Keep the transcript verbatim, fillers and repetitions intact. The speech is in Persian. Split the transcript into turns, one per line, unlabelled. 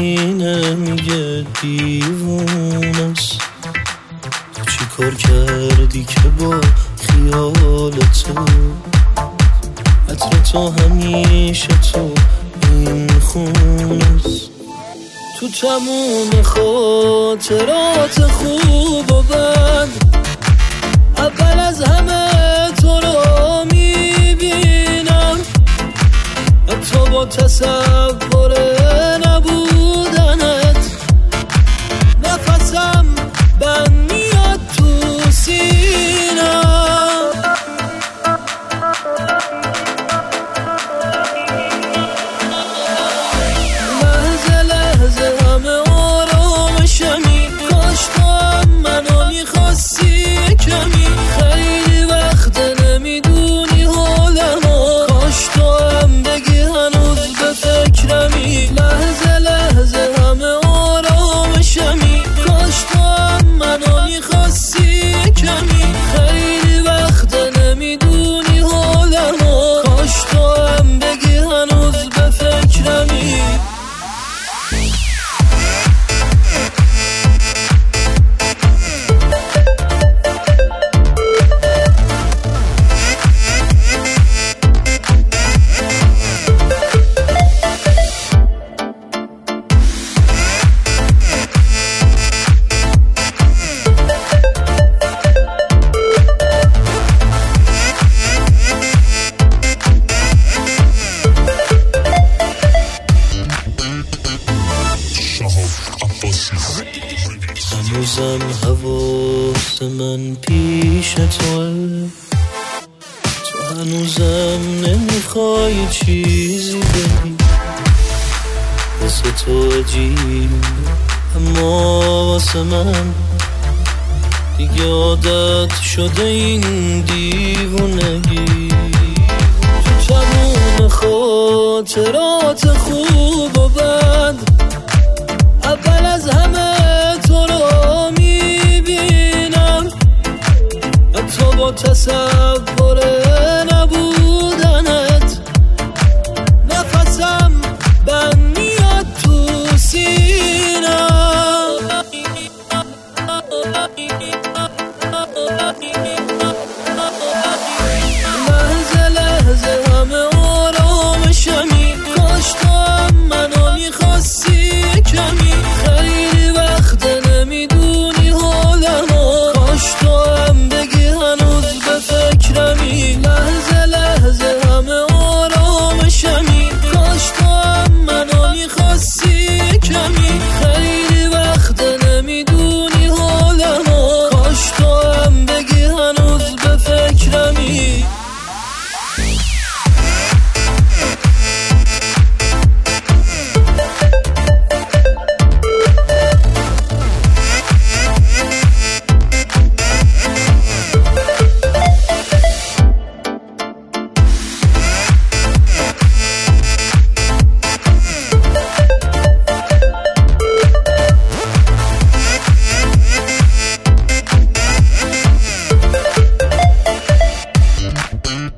همینه میگه دیوونست. تو چی کار کردی که با خیال تو عطر تو همیشه تو این خونست. تو تموم خاطرات خوب و بد اول از همه تو رو میبینم، حتی با تصور نبودنت نفسم بند میاد تو سینم. لحظه لحظه همه آرامشمی، کاش تو هم منو میخواستی کمی. خیلی وقت نمیدونی حالمو، کاش تو هم بگی هنوز به فکرمی. لحظه لحظه همه آرامشمی، کاش تو هم منو میخواستی کمی. خیلی وقت نمیدونی حالمو، کاش تو هم بگی هنوز به فکرمی. هنوزم حواس من پیش توه، تو هنوزم نمیخوای چیزی بگی. واسه تو عجیب اما واسه من دیگه عادت شده این دیوونگی. تو تموم خاطرات خوب و بد اول از همه تو رو میبینم، حتی با تصور نبودنت نفسم بند میاد تو سینم. لحظه لحظه همه آرامشمی، کاش تو هم منو میخواستی کمی. خیلی وقت نمیدونی حالمو، کاش تو هم بگی هنوز به فکرمی. لحظه لحظه همه آرامشمی، کاش تو هم منو میخواستی کمی. خیلی وقت نمیدونی حالمو، کاش تو هم بگی هنوز به فکرمی.
Mm-hmm.